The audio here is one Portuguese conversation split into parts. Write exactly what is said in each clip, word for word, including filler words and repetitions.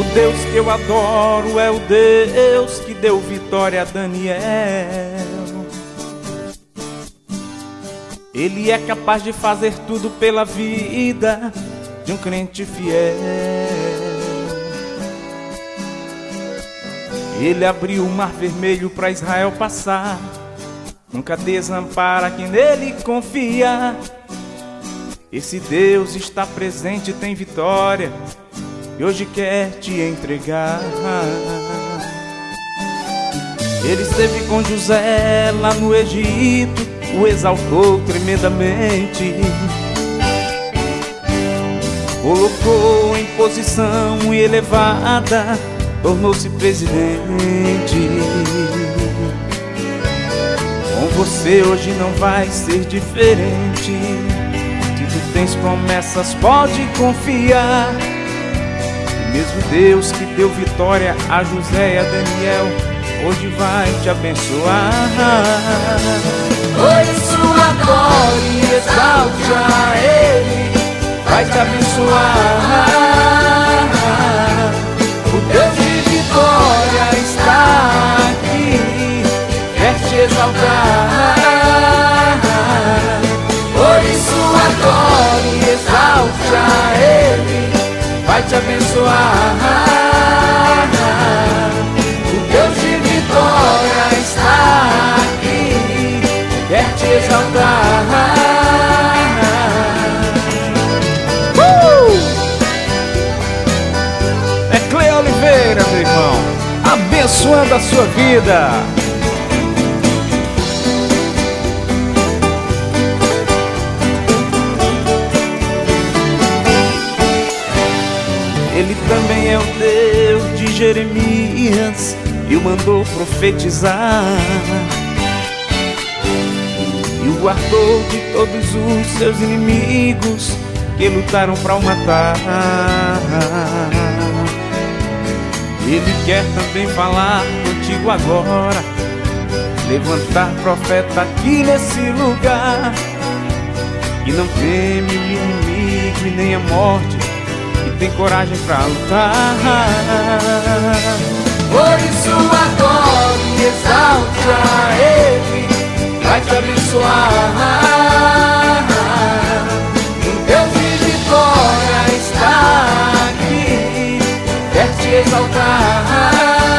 Deus que eu adoro é o Deus que deu vitória a Daniel. Ele é capaz de fazer tudo pela vida de um crente fiel. Ele abriu o mar vermelho para Israel passar. Nunca desampara quem nele confia. Esse Deus está presente e tem vitória, e hoje quer te entregar. Ele esteve com José lá no Egito, o exaltou tremendamente, colocou em posição elevada, tornou-se presidente. Com você hoje não vai ser diferente. Se tu tens promessas, pode confiar. O mesmo Deus que deu vitória a José e a Daniel, hoje vai te abençoar. Por isso adore e exalte a Ele, vai te abençoar. O Deus de vitória está aqui, quer te exaltar. Por isso adore e exalte a Ele, vai te abençoar. O Deus de vitória está aqui, quer te exaltar. uh! É Clê Oliveira, meu irmão, abençoando a sua vida. Ele também é o Deus de Jeremias e o mandou profetizar, e o guardou de todos os seus inimigos que lutaram para o matar. Ele quer também falar contigo agora, levantar profeta aqui nesse lugar, que não teme o inimigo e nem a morte, tem coragem pra lutar. Por isso adore e exalte a Ele, vai te abençoar. O Deus de vitória está aqui, quer te exaltar.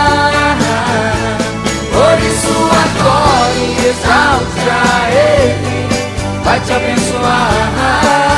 Por isso adore e exalte a Ele, vai te abençoar.